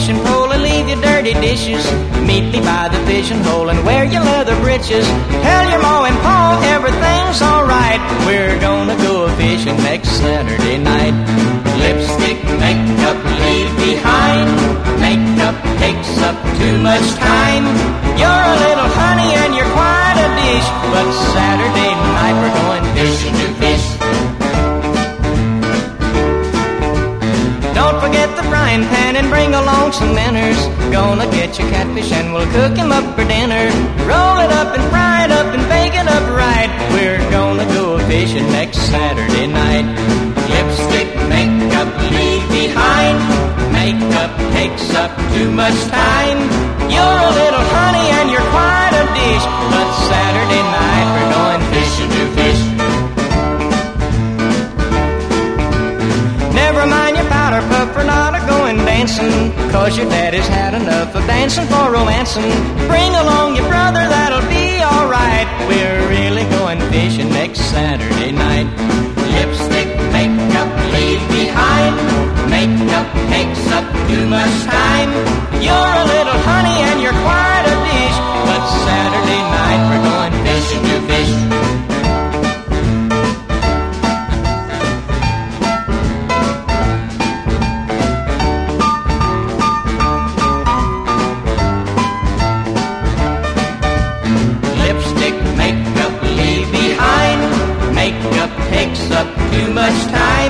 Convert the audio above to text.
fishing pole and leave your dirty dishes. Meet me by the fishing hole and wear your leather breeches. Tell your ma and pa everything's alright. We're gonna go fishing next Saturday night. Lipstick, makeup, leave behind. Makeup takes up too much time. You're a little honey and you're quite a dish, but Saturday night we're going fishing to fish. Don't forget the frying pan and bring along some manners. Gonna get your catfish and we'll cook him up for dinner. Roll it up and fry it up and bake it up right. We're gonna go fishing next Saturday night. Lipstick, makeup, leave behind. Makeup takes up too much time. You're a little honey and you're quite a dish, but Saturday night we're going fishing to fish. Never mind your powder puff, we're not a-going dancing, 'cause your daddy's had enough of dancing for romancing. Bring along your brother, that'll be alright. We're really going fishing next Saturday night. Lipstick, makeup, leave behind. Makeup takes up too much time. You're a little honey and you're quite a dish, but Saturday night we're going fishing to fish. Lipstick, makeup, leave behind. Makeup takes up too much time.